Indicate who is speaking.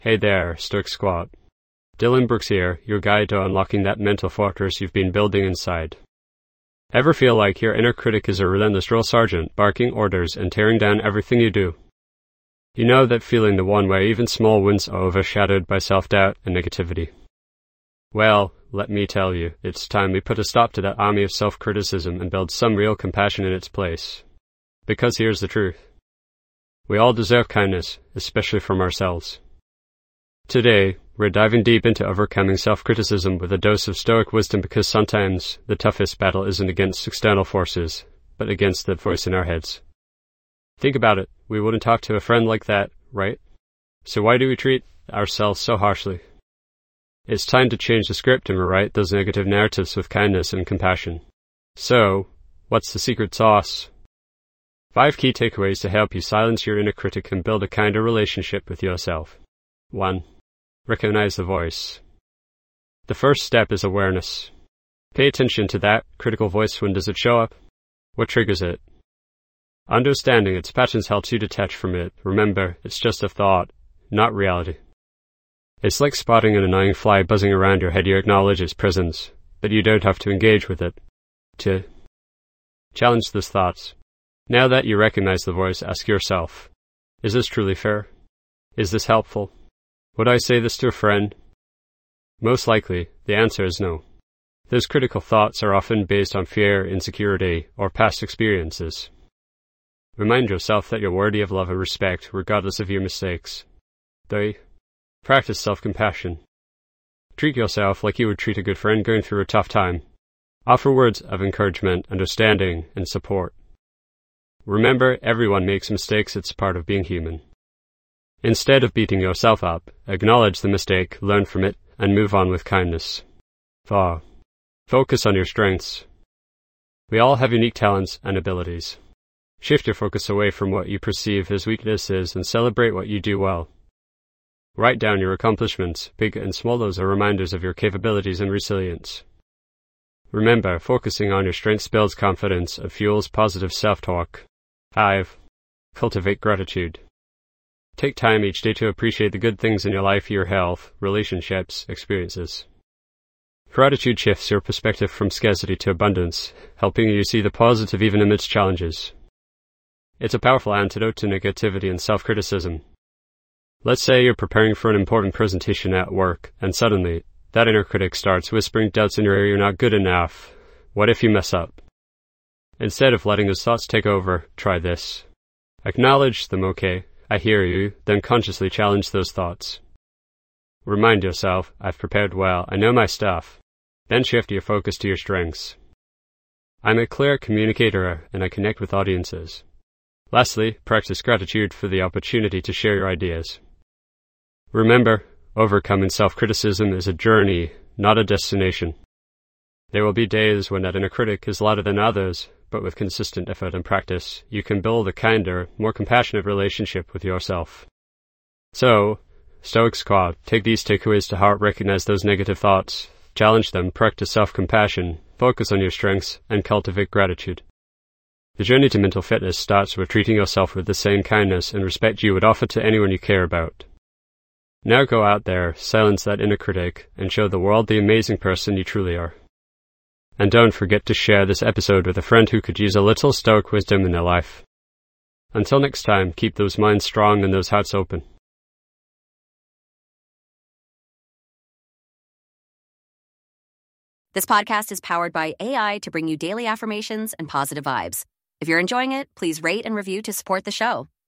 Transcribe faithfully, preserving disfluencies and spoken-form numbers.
Speaker 1: Hey there, Stoic Squad. Dylan Brooks here, your guide to unlocking that mental fortress you've been building inside. Ever feel like your inner critic is a relentless drill sergeant, barking orders and tearing down everything you do? You know that feeling, the one where even small wins are overshadowed by self-doubt and negativity. Well, let me tell you, it's time we put a stop to that army of self-criticism and build some real compassion in its place. Because here's the truth. We all deserve kindness, especially from ourselves. Today, we're diving deep into overcoming self-criticism with a dose of Stoic wisdom, because sometimes the toughest battle isn't against external forces, but against that voice in our heads. Think about it. We wouldn't talk to a friend like that, right? So why do we treat ourselves so harshly? It's time to change the script and rewrite those negative narratives with kindness and compassion. So, what's the secret sauce? Five key takeaways to help you silence your inner critic and build a kinder relationship with yourself. one. Recognize the voice. The first step is awareness. Pay attention to that critical voice. When does it show up? What triggers it? Understanding its patterns helps you detach from it. Remember, it's just a thought, not reality. It's like spotting an annoying fly buzzing around your head. You acknowledge its presence, but you don't have to engage with it. two. Challenge those thoughts. Now that you recognize the voice, ask yourself, is this truly fair? Is this helpful? Would I say this to a friend? Most likely, the answer is no. Those critical thoughts are often based on fear, insecurity, or past experiences. Remind yourself that you're worthy of love and respect, regardless of your mistakes. three. Practice self-compassion. Treat yourself like you would treat a good friend going through a tough time. Offer words of encouragement, understanding, and support. Remember, everyone makes mistakes. It's part of being human. Instead of beating yourself up, acknowledge the mistake, learn from it, and move on with kindness. four. Focus on your strengths. We all have unique talents and abilities. Shift your focus away from what you perceive as weaknesses and celebrate what you do well. Write down your accomplishments, big and small. Those are reminders of your capabilities and resilience. Remember, focusing on your strengths builds confidence and fuels positive self-talk. five. Cultivate gratitude. Take time each day to appreciate the good things in your life, your health, relationships, experiences. Gratitude shifts your perspective from scarcity to abundance, helping you see the positive even amidst challenges. It's a powerful antidote to negativity and self-criticism. Let's say you're preparing for an important presentation at work, and suddenly, that inner critic starts whispering doubts in your ear. You're not good enough. What if you mess up? Instead of letting those thoughts take over, try this. Acknowledge them. Okay, I hear you, then consciously challenge those thoughts. Remind yourself, I've prepared well, I know my stuff. Then shift your focus to your strengths. I'm a clear communicator and I connect with audiences. Lastly, practice gratitude for the opportunity to share your ideas. Remember, overcoming self-criticism is a journey, not a destination. There will be days when that inner critic is louder than others, but with consistent effort and practice, you can build a kinder, more compassionate relationship with yourself. So, Stoic Squad, take these takeaways to heart. Recognize those negative thoughts, challenge them, practice self-compassion, focus on your strengths, and cultivate gratitude. The journey to mental fitness starts with treating yourself with the same kindness and respect you would offer to anyone you care about. Now go out there, silence that inner critic, and show the world the amazing person you truly are. And don't forget to share this episode with a friend who could use a little Stoic wisdom in their life. Until next time, keep those minds strong and those hearts open.
Speaker 2: This podcast is powered by A I to bring you daily affirmations and positive vibes. If you're enjoying it, please rate and review to support the show.